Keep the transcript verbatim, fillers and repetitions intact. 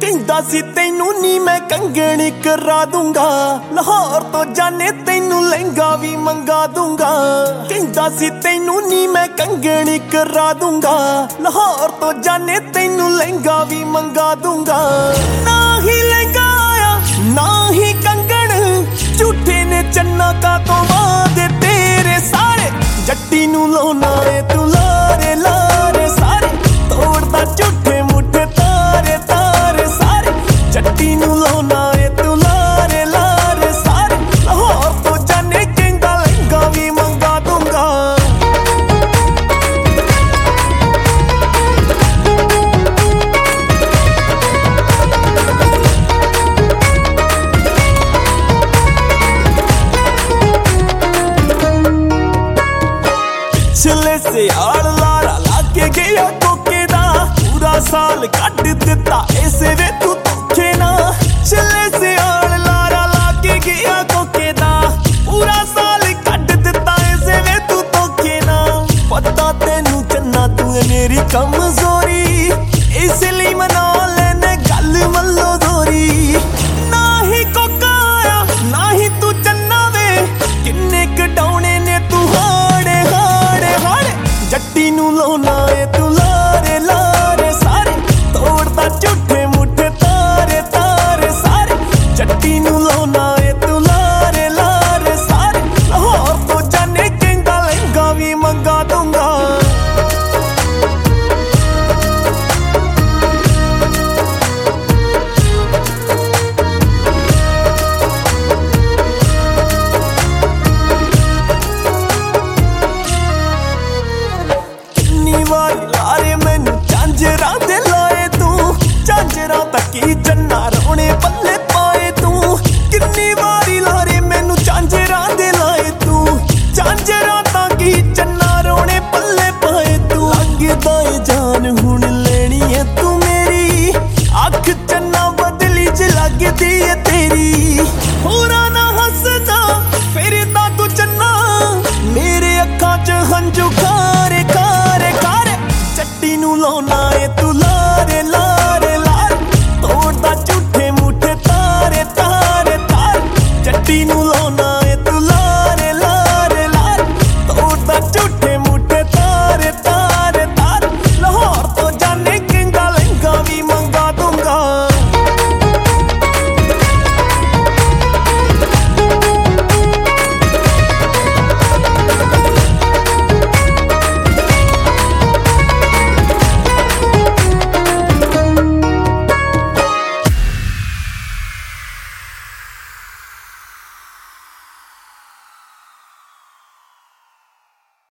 ਕਹਿੰਦਾ ਸੀ ਤੈਨੂੰ ਨੀ ਮੈਂ ਕੰਗਣੀ ਕਰਾ ਦੂੰਗਾ, ਲਾਹੌਰ ਤੋਂ ਜਾਣੇ ਤੈਨੂੰ ਲਹਿੰਗਾ ਵੀ ਮੰਗਾ ਦੂੰਗਾ। ਕਹਿੰਦਾ ਸੀ ਤੈਨੂੰ ਨੀ ਮੈਂ ਕੰਗਣੀ ਕਰਾ ਦੂੰਗਾ, ਲਾਹੌਰ ਤੋਂ ਜਾਣੇ ਤੈਨੂੰ ਲਹਿੰਗਾ ਵੀ ਮੰਗਾ ਦੂੰਗਾ। ਨਾ ਹੀ ਲਹਿੰਗਾ ਆਇਆ ਨਾ ਹੀ ਕੰਗਣ, ਝੂਠੇ ਨੇ ਚੰਨਾ ਕਾ ਤੋਂ ਵਾਦੇ ਤੇਰੇ ਸਾਰੇ। ਜੱਟੀ ਨੂੰ ਲਾਉਣਾ ਏ ਤੂੰ ਲਾਰੇ ਲਾਰੇ ਸਾਰੇ, ਤੋੜਦਾ ਝੂਠੇ ਮੁੱਠੇ ਤਾਰੇ ਤਾਰੇ ਸਾਰੇ। ਜੱਟੀ ਨੂੰ ਲਾਉਣਾ ਏ ਤੂੰ ਲਾਰੇ ਲਾਰੇ ਸਾਰੇ, ਲਾਹੌਰ ਤੋਂ ਜਾਣੇ ਕਹਿੰਦਾ ਲਹਿੰਗਾ ਵੀ ਮੰਗਾ ਦੂੰਗਾ। ਪਿਛਲੇ ਸਿਆਲ ਲਾਰਾ ਲਾ ਕੇ ਗਿਆ ਕੋਕੇ ਦਾ, ਪੂਰਾ ਸਾਲ ਕੱਢ ਦਿੱਤਾ ਇਸੇ ਵੇ ਤੂੰ ਧੋਖੇ ਨਾ। ਪਿਛਲੇ ਸਿਆਲ ਲਾਰਾ ਲਾ ਕੇ ਗਿਆ ਕੋਕੇ ਦਾ, ਪੂਰਾ ਸਾਲ ਕੱਢ ਦਿੱਤਾ ਇਸੇ ਵੇ ਤੂੰ ਧੋਖੇ ਨਾ। ਪਤਾ ਤੈਨੂੰ ਚੰਨਾ ਤੂੰ ਏ ਮੇਰੀ ਕਮਜ਼ੋਰੀ, ਇਸ ਲਈ ਮਨਾ ਲੈਨੇ ਗੱਲ ਮੱਲੋ ਦੋਰੀ। ਨਾ ਹੀ ਕੋਕਾ ਆਇਆ ਨਾ ਹੀ ਤੂੰ ਚੰਨਾ ਵੇ, ਕਿੰਨੇ ਕਢਾਉਣੇ ਨੇ ਤੂੰ ਹਾੜੇ ਹਾੜੇ ਹਾੜੇ। ਜੱਟੀ ਨੂੰ ਲਾਉਣਾ ਏ ਤੂੰ ਲਾਰੇ ਲਾਰੇ ਸਾਰੇ, ਤੋੜਦਾ ਝੂਠੇ ਮੁੱਠੇ ਤਾਰੇ ਤਾਰੇ ਸਾਰੇ। ਜੱਟੀ ਨੂੰ ਲਾਉਣਾ ਏ ਤੂੰ ਲਾਰੇ ਲਾਰੇ ਸਾਰੇ, ਲਾਹੌਰ ਤੋਂ ਜਾਣੇ ਕਹਿੰਦਾ ਲਹਿੰਗਾ ਵੀ ਮੰਗਾ ਦੂੰਗਾ। ਕਿੰਨੀ ਵਾਰੀ ਲਾਰੇ ਮੈਨੂੰ ਝਾਂਜਰਾਂ ਦੇ ਲਾਏ ਤੂੰ, ਝਾਂਜਰਾਂ ਤੱਕੀ ਚੰਨਾ ਰੋਣੇ ਪੱਲੇ ਪਾਏ ਤੂੰ। ਕਿੰਨੀ ਵਾਰੀ ਲਾਰੇ ਮੈਨੂੰ ਝਾਂਜਰਾਂ ਦੇ ਲਾਏ ਤੂੰ, ਝਾਂਜਰਾਂ ਤੱਕੀ ਚੰਨਾ ਰੋਣੇ ਪੱਲੇ ਪਾਏ ਤੂੰ। ਲੱਗਦਾ ਏ ਜਾਨ ਹੁਣ ਲੈਣੀ ਏ ਤੂੰ ਮੇਰੀ, ਅੱਖ ਚੰਨਾ ਬਦਲੀ ਜ ਲੱਗਦੀ ਏ ਤੇਰੀ।